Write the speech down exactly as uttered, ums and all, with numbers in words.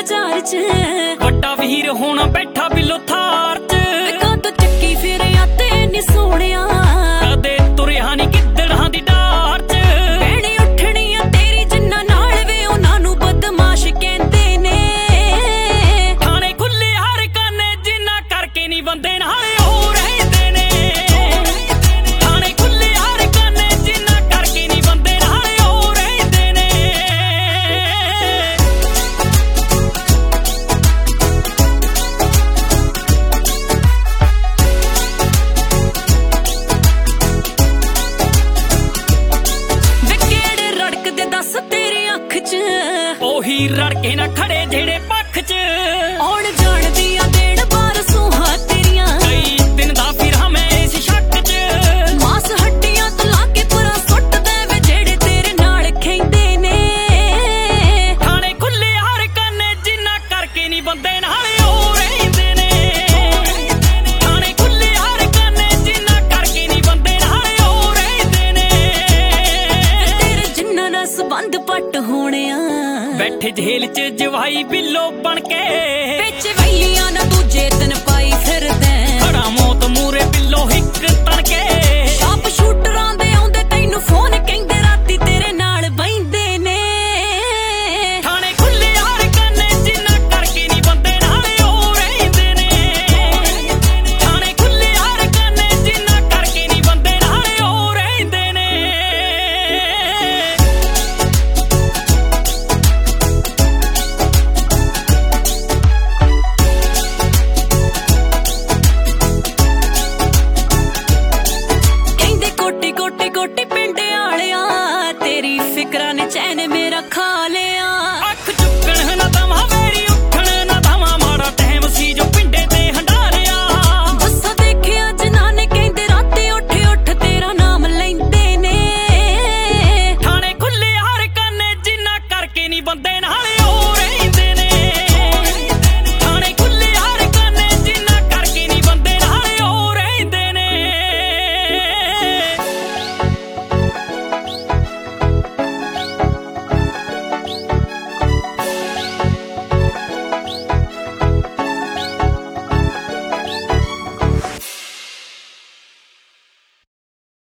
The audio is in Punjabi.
ਬਾਜ਼ਾਰ ਚ ਵੱਡਾ ਵੀਰ ਹੋਣਾ ਬੈਠਾ ਬਿੱਲੋ ਥਾਰ ਚ ਕਦ ਚੱਕੀ ਫਿਰਿਆ ਤੇ ਨੀ ਸੋਹਣਿਆ ਕਦੇ ਤੁਰਿਆ ਨੀ ਗਿੱਦੜਾਂ ਦੀ ਡਾਰ ਚ ਭੈਣੇ ਉੱਠਣੀ ਆ ਤੇਰੀ ਜਿੰਨਾ ਨਾਲ ਵੇ ਉਹਨਾਂ ਨੂੰ ਬਦਮਾਸ਼ ਕਹਿੰਦੇ ਨੇ ਥਾਣੇ ਖੁੱਲੇ ਹਰ ਕਾਨੇ ਜਿੰਨਾ ਕਰਕੇ ਨੀ ਬੰਦੇ ਨਾਲੇ ਹੋ ਰਹਿੰਦੇ ਨੇ ਥਾਣੇ ਖੁੱਲੇ ਹਰ ਕਾਨੇ ਜਿੰਨਾ ਕਰਕੇ ਨੀ ਬੰਦੇ ਨਾਲੇ ਹੋ ਰਹਿੰਦੇ ਨੇ ਦੱਸ ਤੇਰੀ ਅੱਖ ਚ ਉਹੀ ਰੜਕੇ ਨਾ ਖੜੇ ਜਿਹੜੇ ਪੱਖ ਚ ਆਉਣ ਜਾਣ ਦੀਆਂ ਦੇਣ ਬਾਰ ਸੂਹਾ ਤੇਰੀਆਂ ਕਈ ਦਿਨ ਦਾ ਫਿਰਾਂ ਮੈਂ ਇਸ ਸ਼ੱਕ ਚ ਮਾਸ ਹੱਡੀਆਂ ਤੋਂ ਲਾ ਕੇ ਪਰਾਂ ਸੁੱਟ ਦੇਵੇ ਜਿਹੜੇ ਤੇਰੇ ਨਾਲ ਖੈਂਦੇ ਨੇ ਥਾਣੇ ਖੁੱਲੇ ਹਰ ਕਾਨੇ ਜਿੰਨਾ ਕਰਕੇ ਨੀ ਬੰਦੇ ਨਾਲੇ ਹੋ ਰਹਿੰਦੇ ਨੇ ਥਾਣੇ ਖੁੱਲੇ ਹਰ ਕਾਨੇ ਜਿੰਨਾ ਕਰਕੇ ਨੀ ਬੰਦੇ ਨਾਲੇ ਹੋ ਰਹਿੰਦੇ ਨੇ ਤੇਰੇ ਜਿੰਨਾ ਨਾਲ ਸੰਬੰਧ ਪੱਟ ਹੋਣਿਆ ਬੈਠੇ ਜੇਲ੍ਹ ਚ ਜਵਾਈ ਬਿੱਲੋ ਬਣ ਕੇ